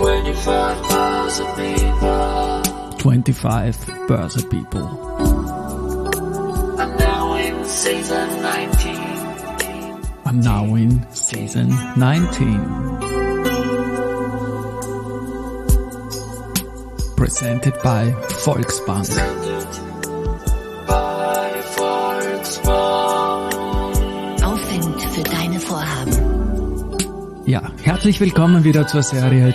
25 Börse People. I'm now in season 19. Presented by Volksbank. Aufwind für deine Vorhaben. Ja, herzlich willkommen wieder zur Serie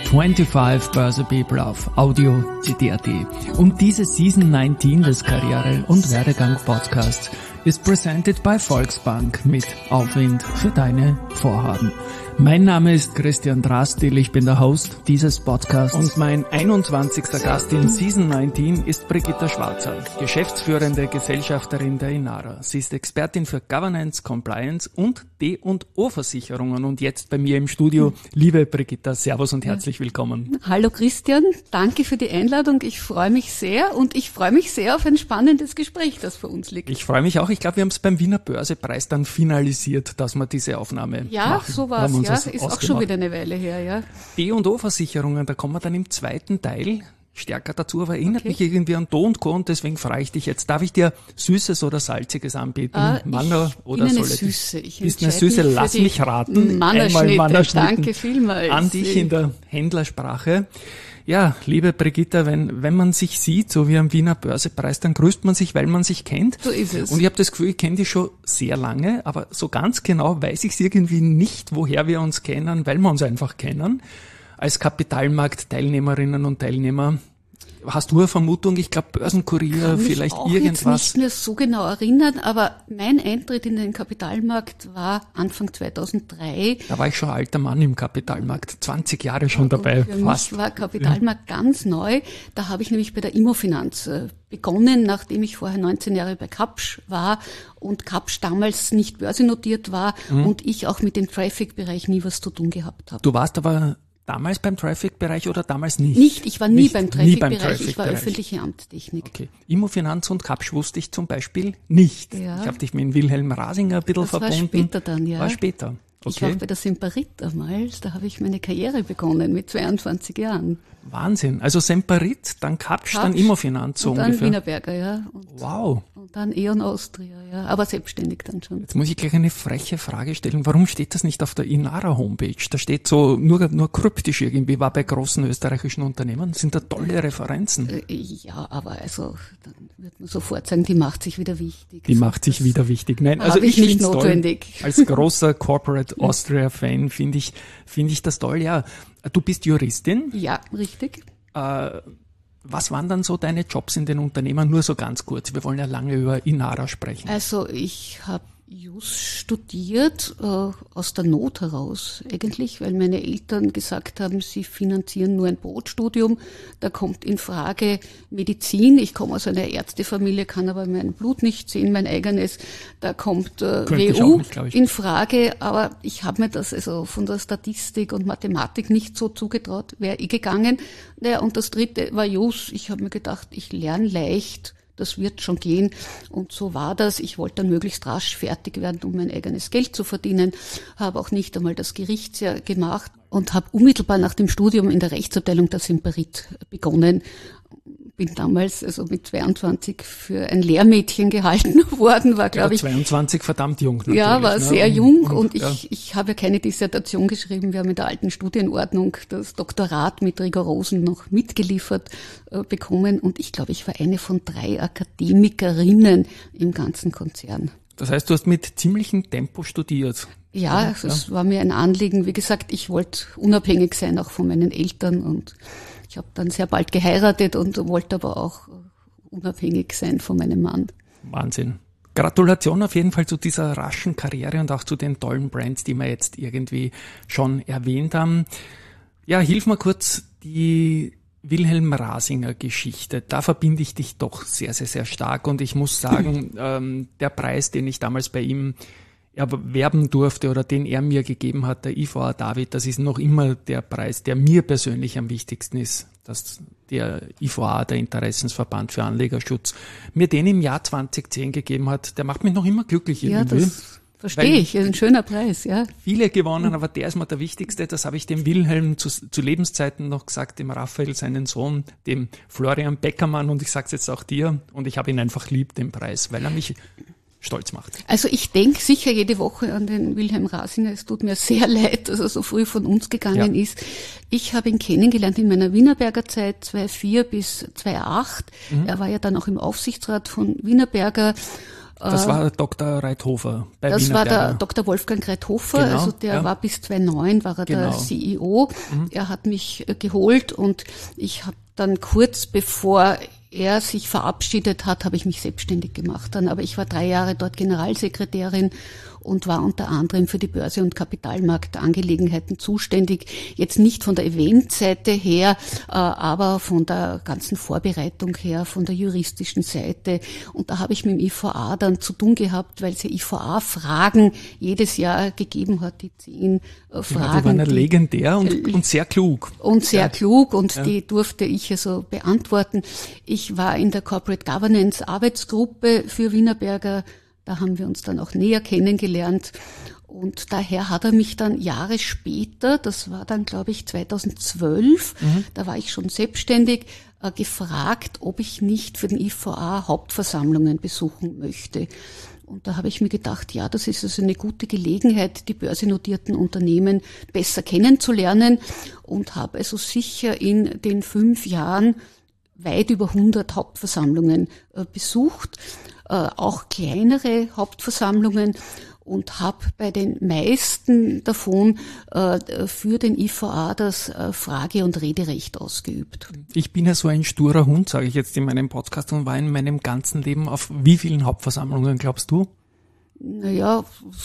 25 Börse People auf Audio CD.at. Und diese Season 19 des Karriere- und Werdegang-Podcasts ist presented by Volksbank mit Aufwind für deine Vorhaben. Mein Name ist Christian Drastil, ich bin der Host dieses Podcasts und mein 21. Gast in Season 19 ist Brigitta Schwarzer, geschäftsführende Gesellschafterin der Inara. Sie ist Expertin für Governance, Compliance und D&O-Versicherungen und jetzt bei mir im Studio. Liebe Brigitta, Servus und herzlich willkommen. Hallo Christian, danke für die Einladung. Ich freue mich sehr und ich freue mich sehr auf ein spannendes Gespräch, das vor uns liegt. Ich freue mich auch. Ich glaube, wir haben es beim Wiener Börsepreis dann finalisiert, dass wir diese Aufnahme machen. Ja, so war es. Ja, ist auch schon wieder eine Weile her, ja. D&O-Versicherungen, da kommen wir dann im zweiten Teil stärker dazu, aber erinnert mich irgendwie an Do & Co. und deswegen frage ich dich jetzt, darf ich dir Süßes oder Salziges anbieten? Manner oder bin eine soll Süße. Ist eine Süße, lass mich raten. Mannerschnitte. Danke vielmals. An dich in der Händlersprache. Ja, liebe Brigitta, wenn man sich sieht, so wie am Wiener Börsepreis, dann grüßt man sich, weil man sich kennt. So ist es. Und ich habe das Gefühl, ich kenne dich schon sehr lange, aber so ganz genau weiß ich es irgendwie nicht, woher wir uns kennen, weil wir uns einfach kennen. Als Kapitalmarktteilnehmerinnen und Teilnehmer. Hast du eine Vermutung? Ich glaube Börsenkurier, vielleicht auch irgendwas. Jetzt nicht mehr so genau erinnern, aber mein Eintritt in den Kapitalmarkt war Anfang 2003. Da war ich schon alter Mann im Kapitalmarkt, 20 Jahre schon dabei. Für mich war Kapitalmarkt ganz neu. Da habe ich nämlich bei der Immofinanz begonnen, nachdem ich vorher 19 Jahre bei Kapsch war und Kapsch damals nicht börsennotiert war und ich auch mit dem Traffic-Bereich nie was zu tun gehabt habe. Du warst aber damals beim Traffic-Bereich oder damals nicht? Nicht, ich war nie beim Traffic-Bereich, ich war öffentliche Amtstechnik. Okay. Immofinanz und Kapsch wusste ich zum Beispiel nicht. Ja. Ich habe dich mit Wilhelm Rasinger ein bisschen verbunden. War später dann, ja. War später. Okay. Ich war bei der Semperit damals, da habe ich meine Karriere begonnen mit 22 Jahren. Wahnsinn. Also Semperit, dann Kapsch, dann Immofinanz so und dann ungefähr. Wienerberger, ja. Wow. Und dann E.ON Austria, ja. Aber selbstständig dann schon. Jetzt muss ich gleich eine freche Frage stellen. Warum steht das nicht auf der Inara-Homepage? Da steht so nur kryptisch irgendwie, war bei großen österreichischen Unternehmen. Das sind da tolle Referenzen. Ja, aber also, dann wird man sofort sagen, die macht sich wieder wichtig. Die macht sich wieder wichtig. Nein, also ich nicht notwendig. Toll. Als großer Corporate Austria-Fan finde ich das toll. Ja, du bist Juristin. Ja, richtig. Was waren dann so deine Jobs in den Unternehmen? Nur so ganz kurz. Wir wollen ja lange über Inara sprechen. Also ich habe Jus studiert, aus der Not heraus eigentlich, weil meine Eltern gesagt haben, sie finanzieren nur ein Brotstudium. Da kommt in Frage Medizin. Ich komme aus einer Ärztefamilie, kann aber mein Blut nicht sehen, mein eigenes. Da kommt WU nicht, in Frage, aber ich habe mir das also von der Statistik und Mathematik nicht so zugetraut, wäre gegangen. Naja, und das dritte war Jus. Ich habe mir gedacht, ich lerne leicht. Das wird schon gehen. Und so war das. Ich wollte dann möglichst rasch fertig werden, um mein eigenes Geld zu verdienen. Habe auch nicht einmal das Gerichtsjahr gemacht und habe unmittelbar nach dem Studium in der Rechtsabteilung der Semperit begonnen. Bin damals also mit 22 für ein Lehrmädchen gehalten worden, war glaube ich 22 verdammt jung natürlich. Ja, war sehr jung und ich habe ja keine Dissertation geschrieben. Wir haben in der alten Studienordnung das Doktorat mit Rigorosen noch mitgeliefert bekommen und ich glaube, ich war eine von 3 Akademikerinnen im ganzen Konzern. Das heißt, du hast mit ziemlichem Tempo studiert. Ja, es war mir ein Anliegen. Wie gesagt, ich wollte unabhängig sein, auch von meinen Eltern und ich habe dann sehr bald geheiratet und wollte aber auch unabhängig sein von meinem Mann. Wahnsinn. Gratulation auf jeden Fall zu dieser raschen Karriere und auch zu den tollen Brands, die wir jetzt irgendwie schon erwähnt haben. Ja, hilf mir kurz die Wilhelm Rasinger Geschichte. Da verbinde ich dich doch sehr, sehr, sehr stark und ich muss sagen, der Preis, den ich damals bei ihm erwerben durfte oder den er mir gegeben hat, der IVA David, das ist noch immer der Preis, der mir persönlich am wichtigsten ist, dass der IVA, der Interessensverband für Anlegerschutz, mir den im Jahr 2010 gegeben hat. Der macht mich noch immer glücklich irgendwie. Ja, Verstehe ich, ein schöner Preis, ja. Viele gewonnen, aber der ist mir der wichtigste. Das habe ich dem Wilhelm zu Lebenszeiten noch gesagt, dem Raphael, seinen Sohn, dem Florian Beckermann, und ich sage es jetzt auch dir, und ich habe ihn einfach lieb, den Preis, weil er mich stolz macht. Also ich denke sicher jede Woche an den Wilhelm Rasinger. Es tut mir sehr leid, dass er so früh von uns gegangen ist. Ich habe ihn kennengelernt in meiner Wienerberger Zeit, 2004 bis 2008. Er war ja dann auch im Aufsichtsrat von Wienerberger. Das war Dr. Reithofer bei Das war Wienerberger. der Dr. Wolfgang Reithofer, Genau, also der war bis 2009 war er der CEO. Er hat mich geholt und ich habe dann kurz bevor er sich verabschiedet hat, habe ich mich selbstständig gemacht dann. Aber ich war 3 Jahre dort Generalsekretärin und war unter anderem für die Börse- und Kapitalmarktangelegenheiten zuständig. Jetzt nicht von der Eventseite her, aber von der ganzen Vorbereitung her, von der juristischen Seite. Und da habe ich mit dem IVA dann zu tun gehabt, weil es ja IVA-Fragen jedes Jahr gegeben hat, die 10 Fragen. Die waren ja legendär und sehr klug. Und sehr klug, und die durfte ich also beantworten. Ich war in der Corporate Governance Arbeitsgruppe für Wienerberger. Da haben wir uns dann auch näher kennengelernt. Und daher hat er mich dann Jahre später, das war dann glaube ich 2012, da war ich schon selbstständig, gefragt, ob ich nicht für den IVA Hauptversammlungen besuchen möchte. Und da habe ich mir gedacht, ja, das ist also eine gute Gelegenheit, die börsennotierten Unternehmen besser kennenzulernen, und habe also sicher in den 5 Jahren weit über 100 Hauptversammlungen besucht, auch kleinere Hauptversammlungen, und habe bei den meisten davon für den IVA das Frage- und Rederecht ausgeübt. Ich bin ja so ein sturer Hund, sage ich jetzt in meinem Podcast, und war in meinem ganzen Leben auf wie vielen Hauptversammlungen, glaubst du? Naja,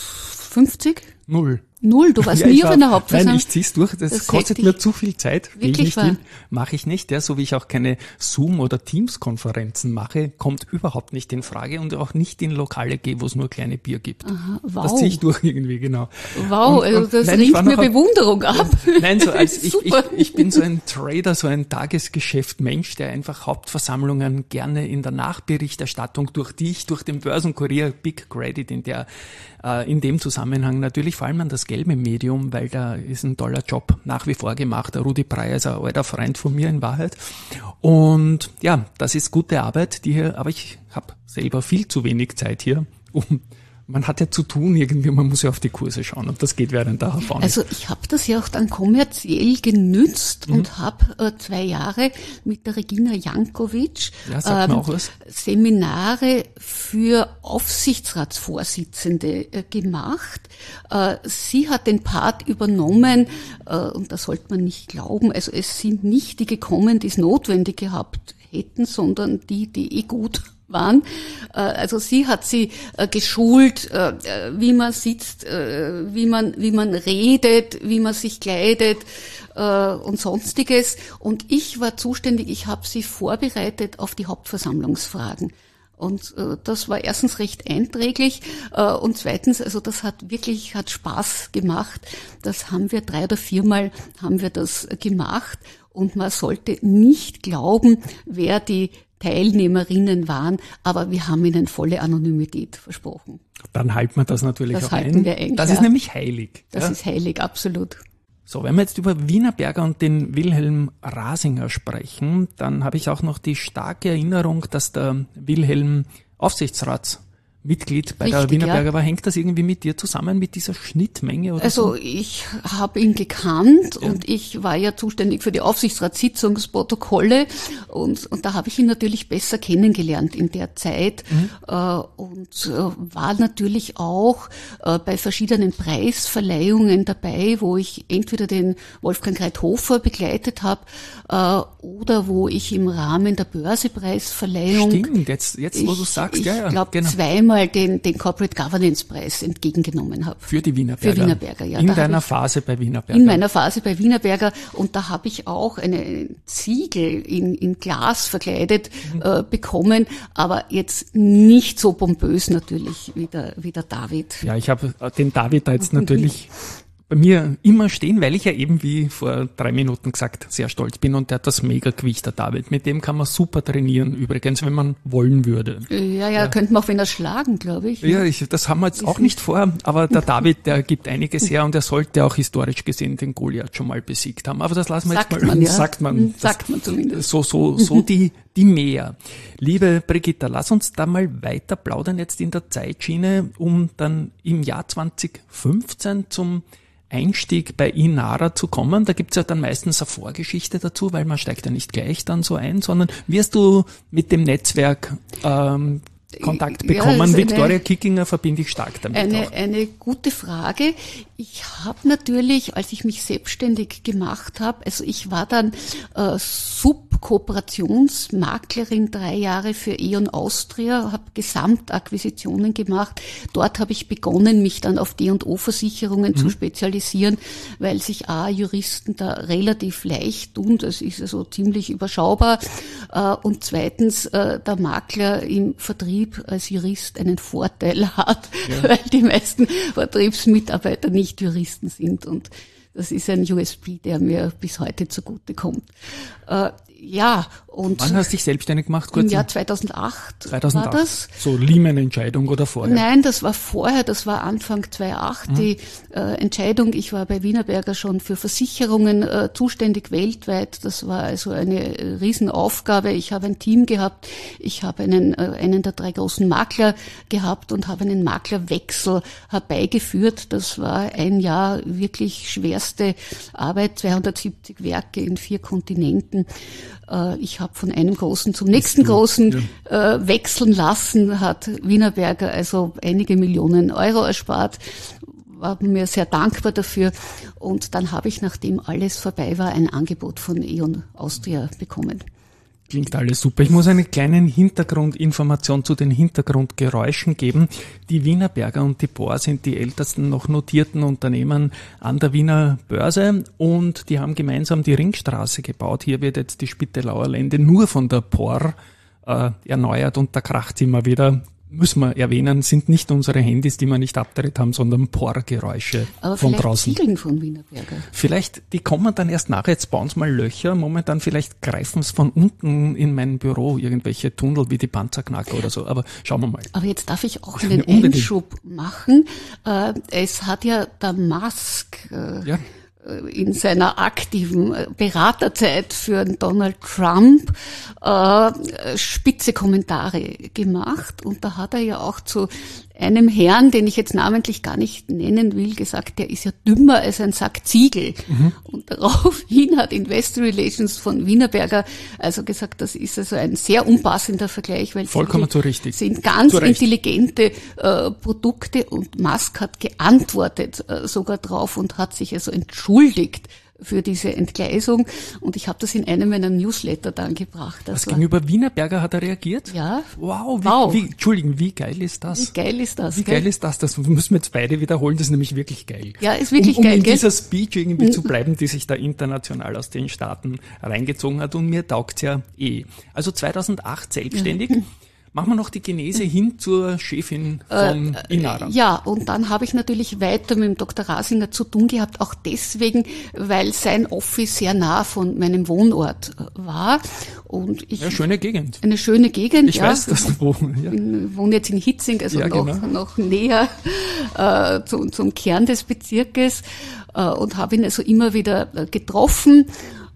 50? 0. Du warst nie auf einer Hauptversammlung. Nein, ich zieh's durch. Das kostet mir zu viel Zeit. Wirklich wahr? Mache ich nicht. Ja, so wie ich auch keine Zoom- oder Teams-Konferenzen mache, kommt überhaupt nicht in Frage, und auch nicht in Lokale gehe, wo es nur kleine Bier gibt. Aha, wow. Das ziehe ich durch irgendwie, genau. Wow, also das ringt mir Bewunderung ab. Nein, so als ich bin so ein Trader, so ein Tagesgeschäft-Mensch, der einfach Hauptversammlungen gerne in der Nachberichterstattung, durch den Börsenkurier, Big Credit in dem Zusammenhang natürlich vor allem an das gelbe Medium, weil da ist ein toller Job nach wie vor gemacht. Der Rudi Breyer ist ein alter Freund von mir in Wahrheit. Und ja, das ist gute Arbeit, aber ich habe selber viel zu wenig Zeit hier, man hat ja zu tun irgendwie, man muss ja auf die Kurse schauen, und das geht während der HV nicht. Also ich habe das ja auch dann kommerziell genützt und habe 2 Jahre mit der Regina Jankovic Seminare für Aufsichtsratsvorsitzende gemacht. Sie hat den Part übernommen, und das sollte man nicht glauben, also es sind nicht die gekommen, die es notwendig gehabt hätten, sondern die gut waren. Also sie hat sie geschult, wie man sitzt, wie man redet, wie man sich kleidet und sonstiges. Und ich war zuständig, ich habe sie vorbereitet auf die Hauptversammlungsfragen. Und das war erstens recht einträglich und zweitens, also das hat Spaß gemacht. Das haben wir 3 oder 4 Mal haben wir das gemacht, und man sollte nicht glauben, wer die Teilnehmerinnen waren, aber wir haben ihnen volle Anonymität versprochen. Dann halten wir das natürlich auch ein. Das halten wir ein. Das ist nämlich heilig. Das ist heilig, absolut. So, wenn wir jetzt über Wienerberger und den Wilhelm Rasinger sprechen, dann habe ich auch noch die starke Erinnerung, dass der Wilhelm Aufsichtsratsmitglied bei der Wienerberger war. Hängt das irgendwie mit dir zusammen, mit dieser Schnittmenge oder so? Also ich habe ihn gekannt und ich war ja zuständig für die Aufsichtsratssitzungsprotokolle und da habe ich ihn natürlich besser kennengelernt in der Zeit und war natürlich auch bei verschiedenen Preisverleihungen dabei, wo ich entweder den Wolfgang Reithofer begleitet habe oder wo ich im Rahmen der Börsepreisverleihung... Stimmt, jetzt wo du sagst, ich glaube genau. Zweimal den Corporate Governance Preis entgegengenommen habe. Für die Wienerberger? Für Wienerberger, ja. In deiner Phase bei Wienerberger? In meiner Phase bei Wienerberger, und da habe ich auch eine Ziegel in Glas verkleidet bekommen, aber jetzt nicht so pompös natürlich wie der David. Ja, ich habe den David da jetzt natürlich bei mir immer stehen, weil ich ja eben, wie vor 3 Minuten gesagt, sehr stolz bin und der hat das Mega-Gewicht, der David. Mit dem kann man super trainieren, übrigens, wenn man wollen würde. Ja, könnte man auch wenn er schlagen, glaube ich. Ja, das haben wir jetzt auch nicht vor, aber der David, der gibt einiges her und er sollte auch historisch gesehen den Goliath schon mal besiegt haben. Aber das lassen wir Sagt man zumindest. So die mehr. Liebe Brigitta, lass uns da mal weiter plaudern jetzt in der Zeitschiene, um dann im Jahr 2015 zum Einstieg bei Inara zu kommen. Da gibt's ja dann meistens eine Vorgeschichte dazu, weil man steigt ja nicht gleich dann so ein, sondern wirst du mit dem Netzwerk Kontakt bekommen? Ja, Victoria Kickinger verbinde ich stark damit. Eine gute Frage. Ich habe natürlich, als ich mich selbstständig gemacht habe, also ich war dann Subkooperationsmaklerin 3 Jahre für E.ON Austria, habe Gesamtakquisitionen gemacht. Dort habe ich begonnen, mich dann auf D&O-Versicherungen zu spezialisieren, weil sich Juristen da relativ leicht tun. Das ist also ziemlich überschaubar. Und zweitens, der Makler im Vertrieb als Jurist einen Vorteil hat, weil die meisten Vertriebsmitarbeiter nicht Juristen sind, und das ist ein USP, der mir bis heute zugute kommt. Und wann hast du dich selbstständig gemacht? Kurz im Jahr 2008 war das. So Lehman-Entscheidung oder vorher? Nein, das war vorher, das war Anfang 2008 die Entscheidung. Ich war bei Wienerberger schon für Versicherungen zuständig weltweit. Das war also eine Riesenaufgabe. Ich habe ein Team gehabt. Ich habe einen der 3 großen Makler gehabt und habe einen Maklerwechsel herbeigeführt. Das war ein Jahr wirklich schwerste Arbeit, 270 Werke in 4 Kontinenten. Ich habe von einem großen zum nächsten großen wechseln lassen, hat Wienerberger also einige Millionen Euro erspart, war mir sehr dankbar dafür, und dann habe ich, nachdem alles vorbei war, ein Angebot von E.ON Austria bekommen. Klingt alles super. Ich muss eine kleine Hintergrundinformation zu den Hintergrundgeräuschen geben. Die Wienerberger und die POR sind die ältesten noch notierten Unternehmen an der Wiener Börse, und die haben gemeinsam die Ringstraße gebaut. Hier wird jetzt die Spittelauer Lände nur von der POR erneuert, und da kracht's immer wieder. Müssen wir erwähnen, sind nicht unsere Handys, die wir nicht abgedreht haben, sondern POR-Geräusche von draußen. Ziegeln von Wienerberger. Vielleicht, die kommen dann erst nachher, jetzt bauen sie mal Löcher, momentan vielleicht greifen es von unten in mein Büro, irgendwelche Tunnel wie die Panzerknacker oder so, aber schauen wir mal. Aber jetzt darf ich auch einen Einschub machen. Es hat ja der Musk in seiner aktiven Beraterzeit für Donald Trump spitze Kommentare gemacht, und da hat er ja auch zu einem Herrn, den ich jetzt namentlich gar nicht nennen will, gesagt, der ist ja dümmer als ein Sack Ziegel. Und daraufhin hat Investor Relations von Wienerberger also gesagt, das ist also ein sehr unpassender Vergleich, weil vollkommen so richtig. Sind ganz intelligente Produkte, und Musk hat geantwortet sogar drauf und hat sich also entschuldigt für diese Entgleisung, und ich habe das in einem meiner Newsletter dann gebracht. Was gegenüber Wienerberger hat er reagiert? Ja. Wow. Entschuldigung, wie geil ist das? Wie geil ist das? Das müssen wir jetzt beide wiederholen, das ist nämlich wirklich geil. Ja, ist wirklich geil, in dieser Speech irgendwie zu bleiben, die sich da international aus den Staaten reingezogen hat, und mir taugt's ja eh. Also 2008 selbstständig. Machen wir noch die Genese hin zur Chefin von Inara. Ja, und dann habe ich natürlich weiter mit dem Dr. Rasinger zu tun gehabt, auch deswegen, weil sein Office sehr nah von meinem Wohnort war. Und schöne Gegend. Eine schöne Gegend, Ich weiß, dass du Ich wohne jetzt in Hitzing, also noch näher zum Kern des Bezirkes, und habe ihn also immer wieder getroffen.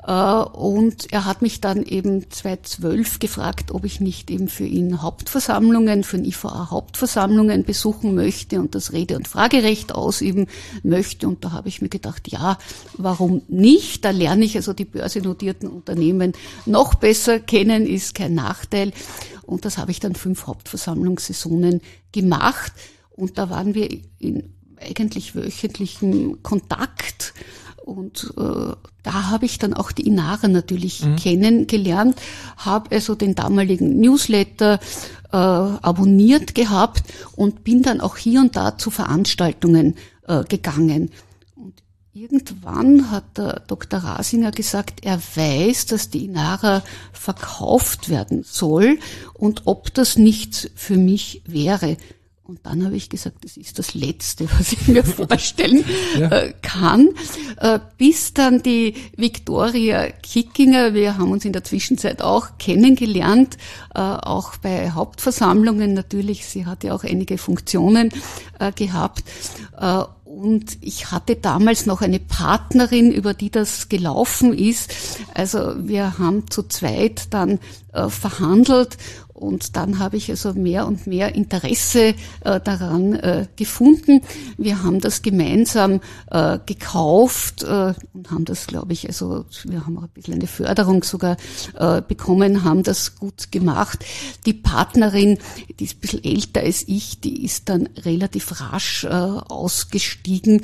Und er hat mich dann eben 2012 gefragt, ob ich nicht eben für ihn Hauptversammlungen, für den IVA Hauptversammlungen besuchen möchte und das Rede- und Fragerecht ausüben möchte. Und da habe ich mir gedacht, ja, warum nicht? Da lerne ich also die börsennotierten Unternehmen noch besser kennen, ist kein Nachteil. Und das habe ich dann 5 Hauptversammlungssaisonen gemacht. Und da waren wir in eigentlich wöchentlichem Kontakt. Und da habe ich dann auch die Inara natürlich kennengelernt, habe also den damaligen Newsletter abonniert gehabt und bin dann auch hier und da zu Veranstaltungen gegangen. Und irgendwann hat der Dr. Rasinger gesagt, er weiß, dass die Inara verkauft werden soll und ob das nichts für mich wäre. Und dann habe ich gesagt, das ist das Letzte, was ich mir vorstellen kann. Bis dann die Viktoria Kickinger, wir haben uns in der Zwischenzeit auch kennengelernt, auch bei Hauptversammlungen natürlich. Sie hat ja auch einige Funktionen gehabt. Und ich hatte damals noch eine Partnerin, über die das gelaufen ist. Also wir haben zu zweit dann verhandelt und dann habe ich also mehr und mehr Interesse daran gefunden. Wir haben das gemeinsam gekauft und haben das, glaube ich, also wir haben auch ein bisschen eine Förderung sogar bekommen, haben das gut gemacht. Die Partnerin, die ist ein bisschen älter als ich, die ist dann relativ rasch ausgestiegen,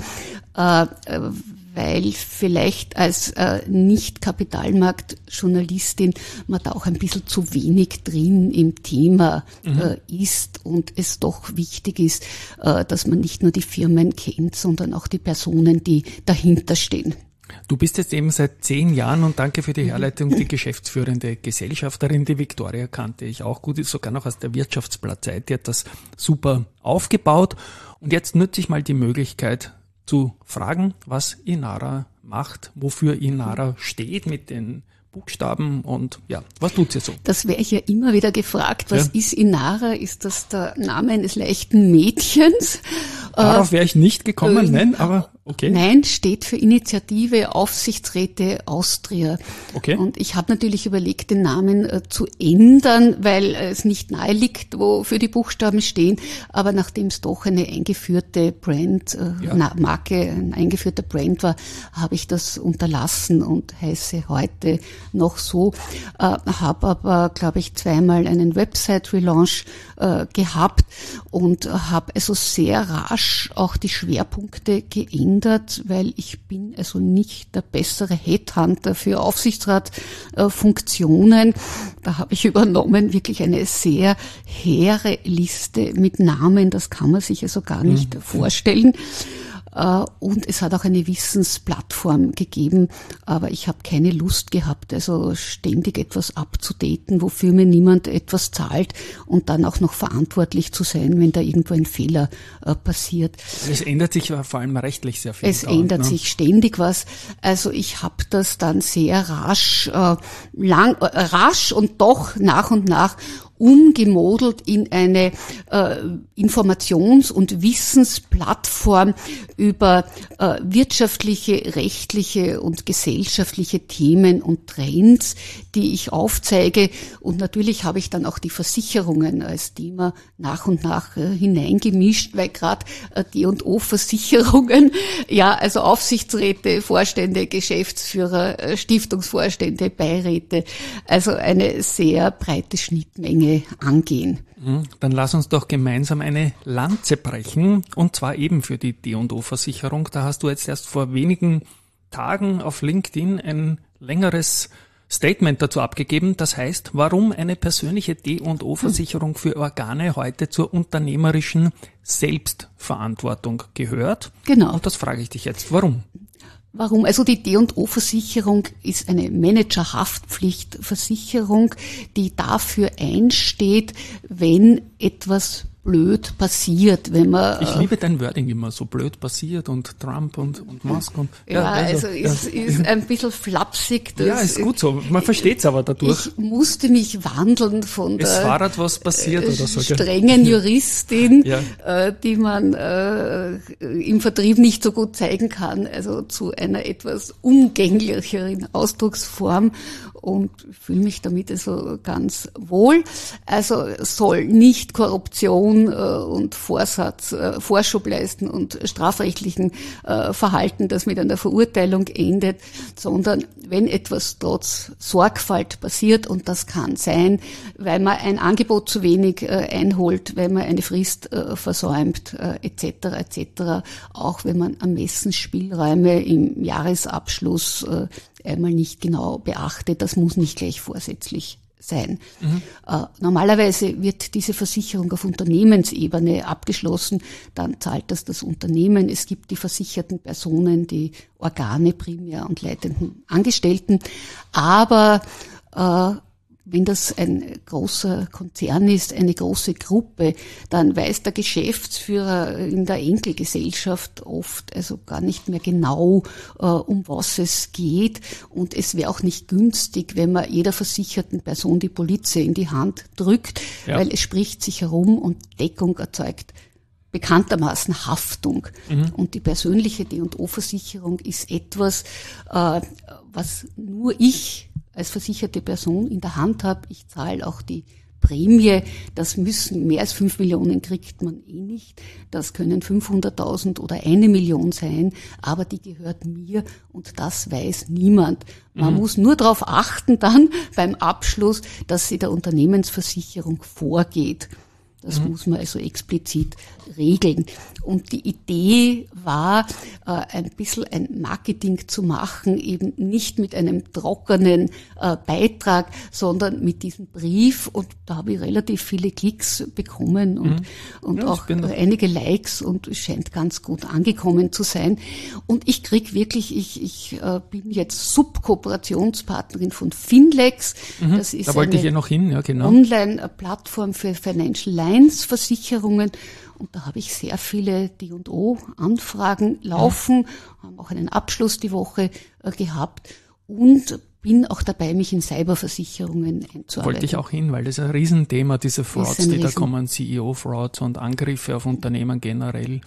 weil vielleicht als Nicht-Kapitalmarkt-Journalistin man da auch ein bisschen zu wenig drin im Thema ist und es doch wichtig ist, dass man nicht nur die Firmen kennt, sondern auch die Personen, die dahinter stehen. Du bist jetzt eben seit 10 Jahren und danke für die Herleitung, die geschäftsführende Gesellschafterin, die Viktoria kannte ich auch gut, sogar noch aus der Wirtschaftsblattzeit, die hat das super aufgebaut und jetzt nutze ich mal die Möglichkeit zu fragen, was Inara macht, wofür Inara steht mit den Buchstaben und ja, was tut sie so? Das wäre ich ja immer wieder gefragt. Was ist Inara? Ist das der Name eines leichten Mädchens? Darauf wäre ich nicht gekommen, nein, aber okay. Nein, steht für Initiative Aufsichtsräte Austria. Okay. Und ich habe natürlich überlegt, den Namen zu ändern, weil es nicht nahe liegt, wofür die Buchstaben stehen. Aber nachdem es doch eine eingeführte Marke, ein eingeführter Brand war, habe ich das unterlassen und heiße heute noch so. Habe aber, glaube ich, 2-mal einen Website-Relaunch gehabt und habe also sehr rasch auch die Schwerpunkte geändert, weil ich bin also nicht der bessere Headhunter für Aufsichtsratfunktionen. Da habe ich übernommen wirklich eine sehr hehre Liste mit Namen, das kann man sich also gar nicht vorstellen. Und es hat auch eine Wissensplattform gegeben, aber ich habe keine Lust gehabt, also ständig etwas abzudaten, wofür mir niemand etwas zahlt und dann auch noch verantwortlich zu sein, wenn da irgendwo ein Fehler passiert. Es ändert sich vor allem rechtlich sehr viel. Es ändert sich ständig was. Also ich habe das dann sehr rasch und doch nach und nach umgemodelt in eine Informations- und Wissensplattform über wirtschaftliche, rechtliche und gesellschaftliche Themen und Trends, die ich aufzeige. Und natürlich habe ich dann auch die Versicherungen als Thema nach und nach hineingemischt, weil gerade D&O-Versicherungen, ja, also Aufsichtsräte, Vorstände, Geschäftsführer, Stiftungsvorstände, Beiräte, also eine sehr breite Schnittmenge angehen. Dann lass uns doch gemeinsam eine Lanze brechen, und zwar eben für die D&O-Versicherung. Da hast du jetzt erst vor wenigen Tagen auf LinkedIn ein längeres Statement dazu abgegeben. Das heißt, warum eine persönliche D&O-Versicherung für Organe heute zur unternehmerischen Selbstverantwortung gehört. Genau. Und das frage ich dich jetzt. Warum? Warum? Also die D&O-Versicherung ist eine Managerhaftpflichtversicherung, die dafür einsteht, wenn etwas blöd passiert, wenn man... Ich liebe dein Wording immer, so blöd passiert und Trump und Musk und... Ist ein bisschen flapsig. Ja, ist gut so. Man versteht's aber dadurch. Ich musste mich wandeln von der... Es war etwas passiert oder so. Strengen Juristin, die man im Vertrieb nicht so gut zeigen kann, also zu einer etwas umgänglicheren Ausdrucksform, und fühle mich damit also ganz wohl. Also soll nicht Korruption und Vorschub leisten und strafrechtlichen Verhalten, das mit einer Verurteilung endet, sondern wenn etwas trotz Sorgfalt passiert, und das kann sein, weil man ein Angebot zu wenig einholt, weil man eine Frist versäumt, etc., auch wenn man Ermessensspielräume im Jahresabschluss einmal nicht genau beachtet, das muss nicht gleich vorsätzlich sein. Normalerweise wird diese Versicherung auf Unternehmensebene abgeschlossen, dann zahlt das Unternehmen. Es gibt die versicherten Personen, die Organe primär und leitenden Angestellten, aber wenn das ein großer Konzern ist, eine große Gruppe, dann weiß der Geschäftsführer in der Enkelgesellschaft oft also gar nicht mehr genau, um was es geht. Und es wäre auch nicht günstig, wenn man jeder versicherten Person die Polizei in die Hand drückt, weil es spricht sich herum und Deckung erzeugt bekanntermaßen Haftung. Und die persönliche D&O-Versicherung ist etwas, was nur ich als versicherte Person in der Hand habe. Ich zahle auch die Prämie. Das müssen mehr als 5 Millionen kriegt man eh nicht. Das können 500.000 oder 1 Million sein, aber die gehört mir und das weiß niemand. Man muss nur darauf achten dann beim Abschluss, dass sie der Unternehmensversicherung vorgeht. Das muss man also explizit regeln. Und die Idee war, ein bisschen ein Marketing zu machen, eben nicht mit einem trockenen Beitrag, sondern mit diesem Brief. Und da habe ich relativ viele Klicks bekommen und ja, auch einige Likes und es scheint ganz gut angekommen zu sein. Und ich krieg wirklich, ich bin jetzt Subkooperationspartnerin von Finlex. Das ist da wollte ich ja noch hin, ja genau. Online-Plattform für Financial Lines Versicherungen. Und da habe ich sehr viele D&O-Anfragen laufen, haben auch einen Abschluss die Woche gehabt und bin auch dabei, mich in Cyberversicherungen einzuarbeiten. Wollte ich auch hin, weil das ist ein Riesenthema, diese Frauds, die da kommen, CEO-Frauds und Angriffe auf Unternehmen generell.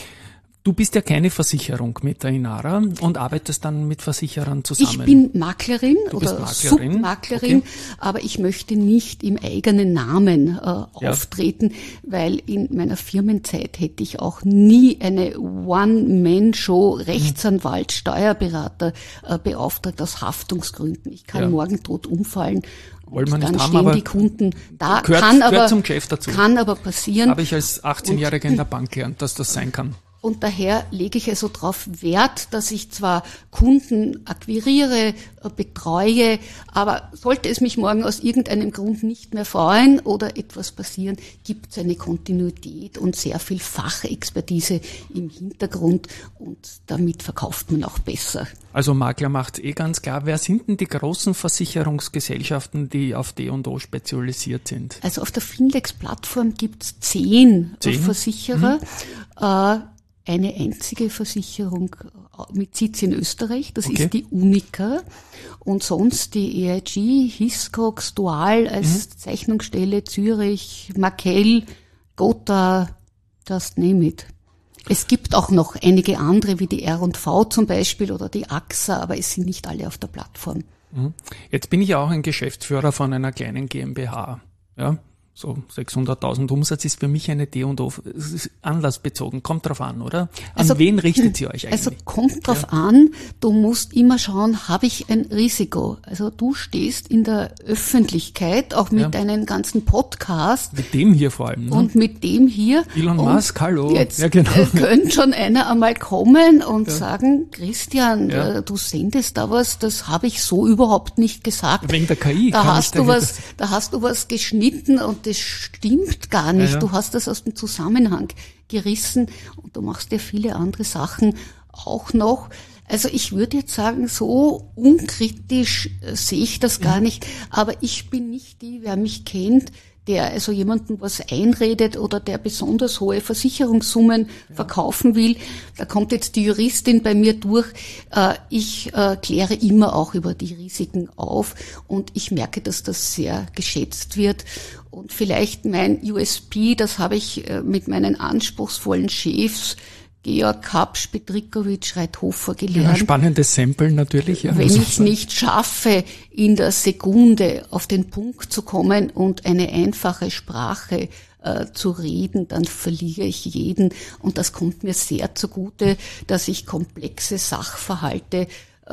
Du bist ja keine Versicherung mit der Inara und arbeitest dann mit Versicherern zusammen. Ich bin Maklerin oder Submaklerin, okay. Aber ich möchte nicht im eigenen Namen auftreten, weil in meiner Firmenzeit hätte ich auch nie eine One-Man-Show, Rechtsanwalt, Steuerberater beauftragt aus Haftungsgründen. Ich kann morgen tot umfallen. Und dann stehen die Kunden da. Gehört zum Geschäft dazu. Kann aber passieren. Habe ich als 18-Jähriger in der Bank gelernt, dass das sein kann. Und daher lege ich also darauf Wert, dass ich zwar Kunden akquiriere, betreue, aber sollte es mich morgen aus irgendeinem Grund nicht mehr freuen oder etwas passieren, gibt es eine Kontinuität und sehr viel Fachexpertise im Hintergrund und damit verkauft man auch besser. Also Makler macht ganz klar. Wer sind denn die großen Versicherungsgesellschaften, die auf D&O spezialisiert sind? Also auf der Finlex-Plattform gibt es 10 Versicherer. Eine einzige Versicherung mit Sitz in Österreich, das ist die Unica. Und sonst die EIG, Hiscox, Dual als Zeichnungsstelle, Zürich, Markel, Gotha, just name it. Es gibt auch noch einige andere, wie die R&V zum Beispiel oder die AXA, aber es sind nicht alle auf der Plattform. Jetzt bin ich ja auch ein Geschäftsführer von einer kleinen GmbH, ja. So 600.000 Umsatz ist für mich eine D&O anlassbezogen. Kommt drauf an, oder? An wen richtet sie euch eigentlich? Also kommt drauf an. Du musst immer schauen, habe ich ein Risiko? Also du stehst in der Öffentlichkeit, auch mit deinem ganzen Podcast. Mit dem hier vor allem. Ne? Und mit dem hier. Elon Musk, hallo. Jetzt könnte schon einer einmal kommen und sagen, Christian, du sendest da was, das habe ich so überhaupt nicht gesagt. Wegen der KI. Da hast du was geschnitten und das stimmt gar nicht. Du hast das aus dem Zusammenhang gerissen und du machst ja viele andere Sachen auch noch. Also ich würde jetzt sagen, so unkritisch sehe ich das gar nicht. Aber ich bin nicht die, wer mich kennt, der also jemandem was einredet oder der besonders hohe Versicherungssummen verkaufen will. Da kommt jetzt die Juristin bei mir durch. Ich kläre immer auch über die Risiken auf und ich merke, dass das sehr geschätzt wird. Und vielleicht mein USP, das habe ich mit meinen anspruchsvollen Chefs Georg Kapsch, Petrikowitsch, Reithofer gelernt. Ein spannendes Sample natürlich. Ja, wenn ich es nicht schaffe, in der Sekunde auf den Punkt zu kommen und eine einfache Sprache zu reden, dann verliere ich jeden. Und das kommt mir sehr zugute, dass ich komplexe Sachverhalte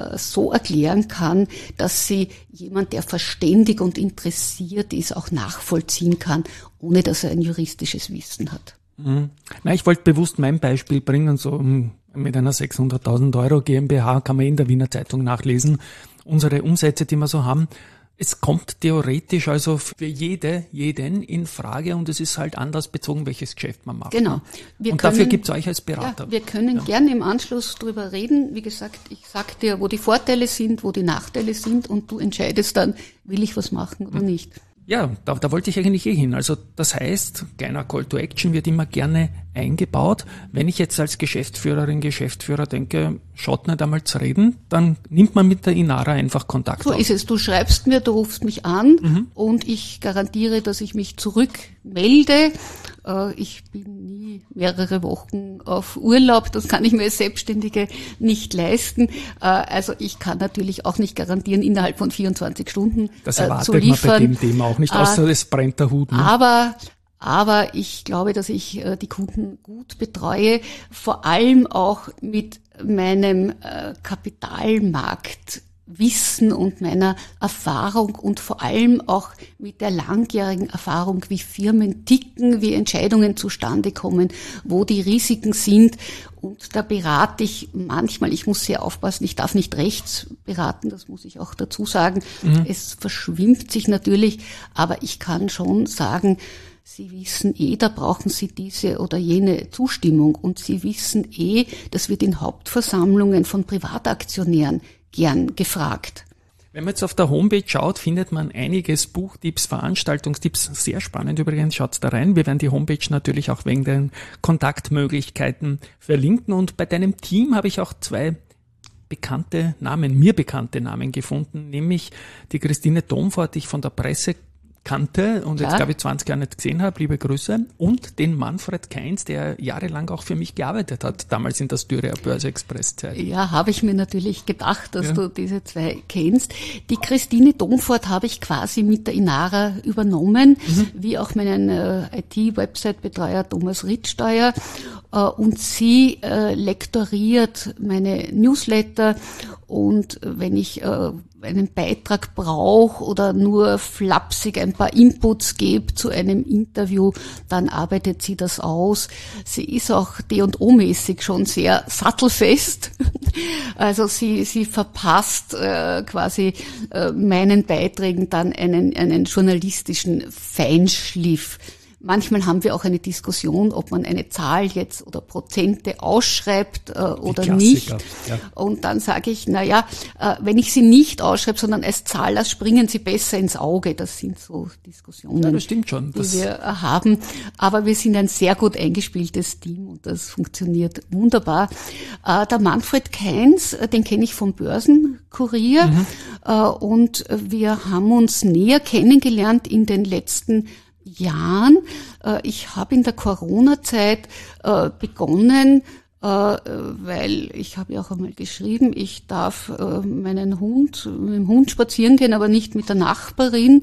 so erklären kann, dass sie jemand, der verständig und interessiert ist, auch nachvollziehen kann, ohne dass er ein juristisches Wissen hat. Na, ich wollte bewusst mein Beispiel bringen, so mit einer 600.000 Euro GmbH kann man in der Wiener Zeitung nachlesen. Unsere Umsätze, die wir so haben, Es kommt theoretisch also für jeden in Frage und es ist halt anders bezogen, welches Geschäft man macht. Genau. Dafür gibt es euch als Berater. Ja, wir können gerne im Anschluss drüber reden. Wie gesagt, ich sag dir, wo die Vorteile sind, wo die Nachteile sind und du entscheidest dann, will ich was machen oder nicht. Ja, da wollte ich eigentlich hin. Also das heißt, kleiner Call to Action wird immer gerne eingebaut. Wenn ich jetzt als Geschäftsführer denke, schaut nicht einmal zu reden, dann nimmt man mit der Inara einfach Kontakt auf. So ist es. Du schreibst mir, du rufst mich an und ich garantiere, dass ich mich zurückmelde. Ich bin nie mehrere Wochen auf Urlaub, das kann ich mir als Selbstständige nicht leisten. Also ich kann natürlich auch nicht garantieren, innerhalb von 24 Stunden das erwartet zu liefern. Man bei dem Thema auch nicht, außer es brennt der Hut. Ne? Aber ich glaube, dass ich die Kunden gut betreue, vor allem auch mit meinem Kapitalmarktwissen und meiner Erfahrung und vor allem auch mit der langjährigen Erfahrung, wie Firmen ticken, wie Entscheidungen zustande kommen, wo die Risiken sind. Und da berate ich manchmal, ich muss sehr aufpassen, ich darf nicht rechts beraten, das muss ich auch dazu sagen. Es verschwimmt sich natürlich, aber ich kann schon sagen, Sie wissen da brauchen Sie diese oder jene Zustimmung. Und Sie wissen das wird in Hauptversammlungen von Privataktionären gern gefragt. Wenn man jetzt auf der Homepage schaut, findet man einiges Buchtipps, Veranstaltungstipps. Sehr spannend übrigens, schaut's da rein. Wir werden die Homepage natürlich auch wegen den Kontaktmöglichkeiten verlinken. Und bei deinem Team habe ich auch zwei mir bekannte Namen gefunden, nämlich die Christine Domfort, die ich von der Presse kannte und jetzt, glaube ich, 20 Jahre nicht gesehen habe, liebe Grüße, und den Manfred Kainz, der jahrelang auch für mich gearbeitet hat, damals in der Styria Börse-Express-Zeit. Ja, habe ich mir natürlich gedacht, dass du diese zwei kennst. Die Christine Domfort habe ich quasi mit der Inara übernommen, wie auch meinen IT-Website-Betreuer Thomas Rittsteuer, und sie lektoriert meine Newsletter. Und wenn ich einen Beitrag brauche oder nur flapsig ein paar Inputs gebe zu einem Interview, dann arbeitet sie das aus. Sie ist auch D&O-mäßig schon sehr sattelfest. Also sie verpasst quasi meinen Beiträgen dann einen journalistischen Feinschliff. Manchmal haben wir auch eine Diskussion, ob man eine Zahl jetzt oder Prozente ausschreibt oder nicht. Ja. Und dann sage ich, wenn ich sie nicht ausschreibe, sondern als Zahl springen sie besser ins Auge. Das sind so Diskussionen, ja, das stimmt schon. Die wir haben. Aber wir sind ein sehr gut eingespieltes Team und das funktioniert wunderbar. Der Manfred Kainz, den kenne ich vom Börsenkurier. Und wir haben uns näher kennengelernt in den letzten Jahren. Ich habe in der Corona-Zeit begonnen, weil ich habe ja auch einmal geschrieben, ich darf mit dem Hund spazieren gehen, aber nicht mit der Nachbarin,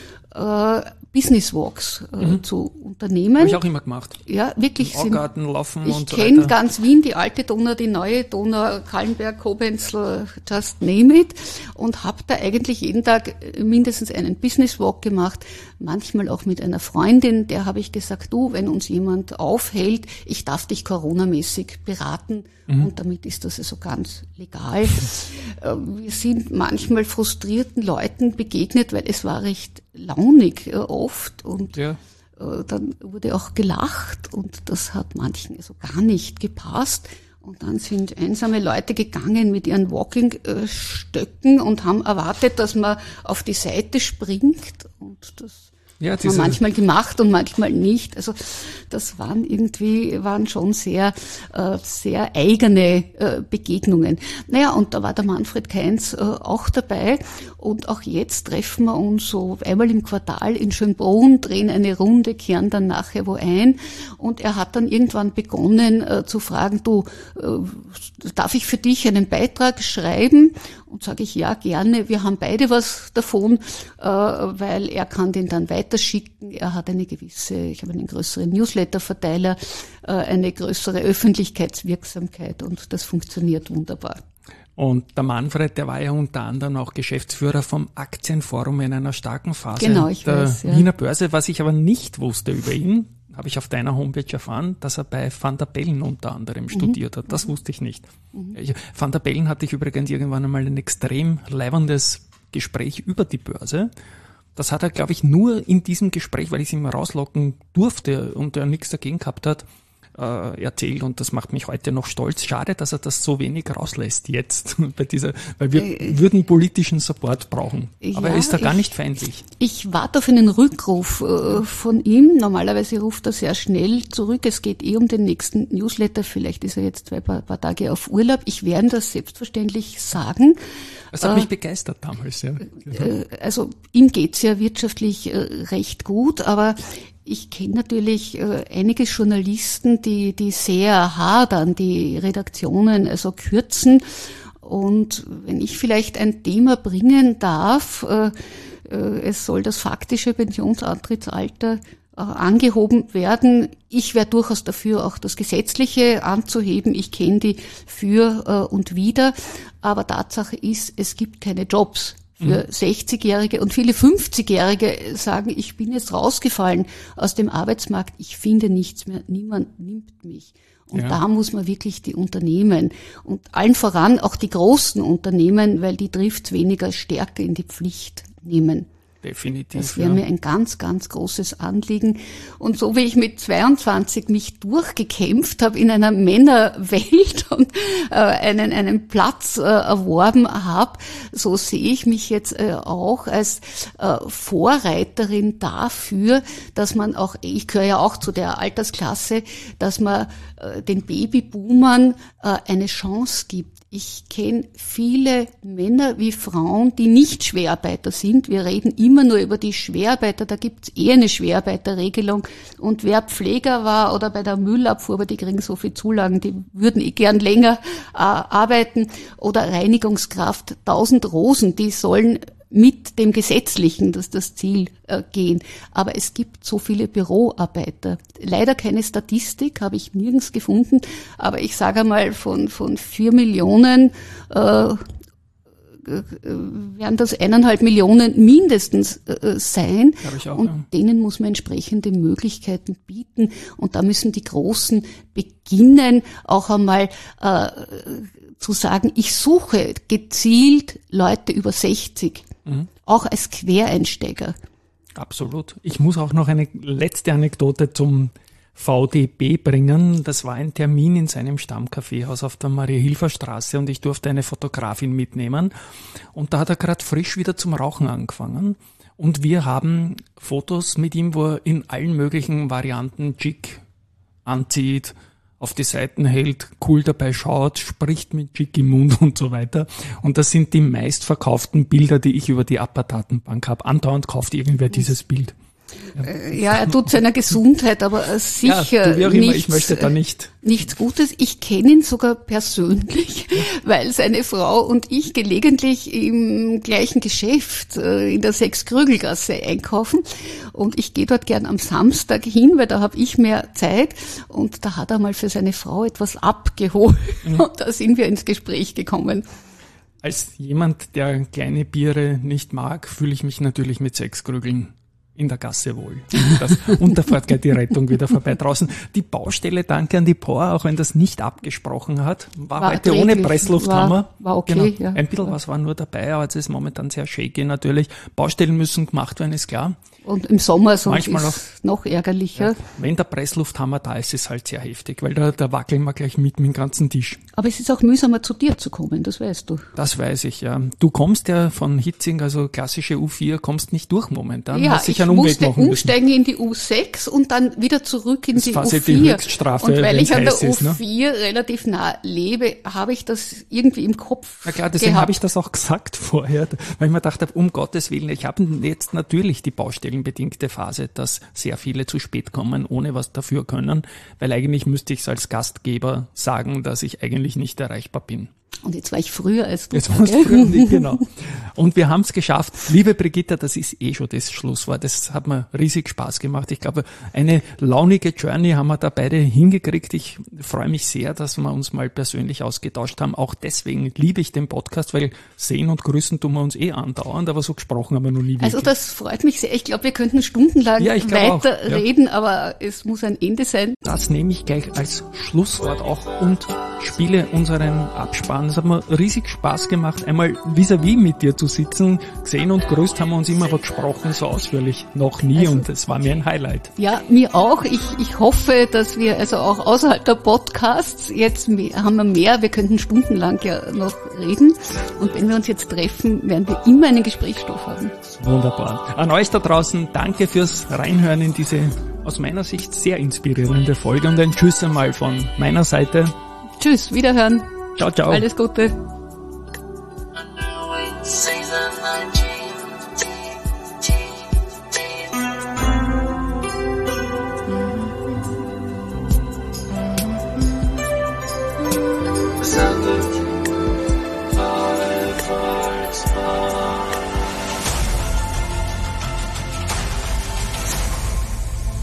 Business Walks zu unternehmen. Habe ich auch immer gemacht. Ja, wirklich. Im Augarten laufen und so weiter. Ich kenne ganz Wien, die alte Donau, die neue Donau, Kallenberg, Koblenz, just name it. Und habe da eigentlich jeden Tag mindestens einen Business Walk gemacht. Manchmal auch mit einer Freundin, der habe ich gesagt, du, wenn uns jemand aufhält, ich darf dich coronamäßig beraten. Und damit ist das also ganz legal. Wir sind manchmal frustrierten Leuten begegnet, weil es war recht launig oft und dann wurde auch gelacht und das hat manchen also gar nicht gepasst. Und dann sind einsame Leute gegangen mit ihren Walking-Stöcken und haben erwartet, dass man auf die Seite springt und das hat man manchmal gemacht und manchmal nicht. Also das waren schon sehr eigene Begegnungen. Und da war der Manfred Kainz auch dabei. Und auch jetzt treffen wir uns so einmal im Quartal in Schönbrunn, drehen eine Runde, kehren dann nachher wo ein. Und er hat dann irgendwann begonnen zu fragen, du, darf ich für dich einen Beitrag schreiben? Und sage ich, ja, gerne. Wir haben beide was davon, weil er kann den dann weiterschicken. Er hat ich habe einen größeren Newsletter-Verteiler, eine größere Öffentlichkeitswirksamkeit und das funktioniert wunderbar. Und der Manfred, der war ja unter anderem auch Geschäftsführer vom Aktienforum in einer starken Phase der Wiener Börse. Was ich aber nicht wusste über ihn, habe ich auf deiner Homepage erfahren, dass er bei Van der Bellen unter anderem studiert hat. Das wusste ich nicht. Van der Bellen hatte ich übrigens irgendwann einmal ein extrem leibendes Gespräch über die Börse. Das hat er, glaube ich, nur in diesem Gespräch, weil ich es ihm rauslocken durfte und er nichts dagegen gehabt hat, erzählt, und das macht mich heute noch stolz. Schade, dass er das so wenig rauslässt jetzt weil wir würden politischen Support brauchen. Aber er ist da gar nicht feindlich. Ich warte auf einen Rückruf von ihm. Normalerweise ruft er sehr schnell zurück. Es geht um den nächsten Newsletter. Vielleicht ist er jetzt ein paar Tage auf Urlaub. Ich werde das selbstverständlich sagen. Das hat mich begeistert damals, ja. Also ihm geht's ja wirtschaftlich recht gut, aber ich kenne natürlich einige Journalisten, die sehr hadern, die Redaktionen also kürzen. Und wenn ich vielleicht ein Thema bringen darf, es soll das faktische Pensionsantrittsalter angehoben werden. Ich wäre durchaus dafür, auch das Gesetzliche anzuheben. Ich kenne die für und wider. Aber Tatsache ist, es gibt keine Jobs für 60-Jährige, und viele 50-Jährige sagen, ich bin jetzt rausgefallen aus dem Arbeitsmarkt, ich finde nichts mehr, niemand nimmt mich. Und da muss man wirklich die Unternehmen und allen voran auch die großen Unternehmen, weil die trifft weniger, stärker in die Pflicht nehmen. Definitiv. Das wäre mir ein ganz, ganz großes Anliegen. Und so wie ich mit 22 mich durchgekämpft habe in einer Männerwelt und einen Platz erworben habe, so sehe ich mich jetzt auch als Vorreiterin dafür, dass man auch, ich gehöre ja auch zu der Altersklasse, dass man den Babyboomern eine Chance gibt. Ich kenne viele Männer wie Frauen, die nicht Schwerarbeiter sind. Wir reden immer nur über die Schwerarbeiter, da gibt's eine Schwerarbeiterregelung. Und wer Pfleger war oder bei der Müllabfuhr, aber die kriegen so viel Zulagen, die würden gern länger arbeiten. Oder Reinigungskraft, 1000 Rosen, die sollen mit dem Gesetzlichen, das ist das Ziel, gehen. Aber es gibt so viele Büroarbeiter. Leider keine Statistik, habe ich nirgends gefunden. Aber ich sage einmal, von 4 Millionen werden das 1,5 Millionen mindestens sein. Ich auch, und ja. Denen muss man entsprechende Möglichkeiten bieten. Und da müssen die Großen beginnen, auch einmal zu sagen, ich suche gezielt Leute über 60, auch als Quereinsteiger. Absolut. Ich muss auch noch eine letzte Anekdote zum VDB bringen. Das war ein Termin in seinem Stammkaffeehaus auf der Maria-Hilfer-Straße und ich durfte eine Fotografin mitnehmen. Und da hat er gerade frisch wieder zum Rauchen angefangen. Und wir haben Fotos mit ihm, wo er in allen möglichen Varianten Chic anzieht, auf die Seiten hält, cool dabei schaut, spricht mit Chic im Mund und so weiter. Und das sind die meistverkauften Bilder, die ich über die APA-Datenbank habe. Andauernd kauft irgendwer dieses Bild. Ja, er tut seiner Gesundheit, aber sicher ich möchte da nichts Gutes. Ich kenne ihn sogar persönlich, weil seine Frau und ich gelegentlich im gleichen Geschäft in der Sechs-Krügel-Gasse einkaufen. Und ich gehe dort gern am Samstag hin, weil da habe ich mehr Zeit. Und da hat er mal für seine Frau etwas abgeholt. Und da sind wir ins Gespräch gekommen. Als jemand, der kleine Biere nicht mag, fühle ich mich natürlich mit Sechs-Krügeln in der Gasse wohl. Und da fährt gleich die Rettung wieder vorbei draußen. Die Baustelle, danke an die POR, auch wenn das nicht abgesprochen hat, war heute ohne Presslufthammer. War okay, genau. Ja. Ein bisschen was war nur dabei, aber es ist momentan sehr shaky natürlich. Baustellen müssen gemacht werden, ist klar. Und im Sommer sonst manchmal ist es noch ärgerlicher. Ja, wenn der Presslufthammer da ist, ist es halt sehr heftig, weil da wackeln wir gleich mit dem ganzen Tisch. Aber es ist auch mühsamer, zu dir zu kommen, das weißt du. Das weiß ich, ja. Du kommst ja von Hitzing, also klassische U4, kommst nicht durch momentan. Ja, hast ich musste umsteigen in die U6 und dann wieder zurück in die U4. Die Höchststrafe, und weil ich an der ist, U4 relativ nah lebe, habe ich das irgendwie im Kopf Na klar, deswegen habe ich das auch gesagt vorher, weil ich mir gedacht habe, um Gottes Willen, ich habe jetzt natürlich die baustellenbedingte Phase, dass sehr viele zu spät kommen, ohne was dafür können, weil eigentlich müsste ich es als Gastgeber sagen, dass ich eigentlich nicht erreichbar bin. Und jetzt war ich früher als du. Jetzt warst du früher nicht, genau. Und wir haben es geschafft. Liebe Brigitta, das ist schon das Schlusswort. Das hat mir riesig Spaß gemacht. Ich glaube, eine launige Journey haben wir da beide hingekriegt. Ich freue mich sehr, dass wir uns mal persönlich ausgetauscht haben. Auch deswegen liebe ich den Podcast, weil sehen und grüßen tun wir uns andauernd, aber so gesprochen haben wir noch nie wirklich. Also das freut mich sehr. Ich glaube, wir könnten stundenlang weiter reden, aber es muss ein Ende sein. Das nehme ich gleich als Schlusswort auch und spiele unseren Abspann. Es hat mir riesig Spaß gemacht, einmal vis-à-vis mit dir zu sitzen. Gesehen und grüßt haben wir uns immer, aber gesprochen so ausführlich noch nie, und es war mir ein Highlight. Ja, mir auch. Ich hoffe, dass wir also auch außerhalb der Podcasts jetzt haben wir mehr. Wir könnten stundenlang ja noch reden, und wenn wir uns jetzt treffen, werden wir immer einen Gesprächsstoff haben. Wunderbar. An euch da draußen, danke fürs Reinhören in diese aus meiner Sicht sehr inspirierende Folge, und ein Tschüss einmal von meiner Seite. Tschüss, wiederhören. Ciao, ciao. Alles Gute.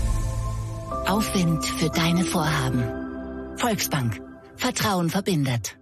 Aufwind für deine Vorhaben. Volksbank. Vertrauen verbindet.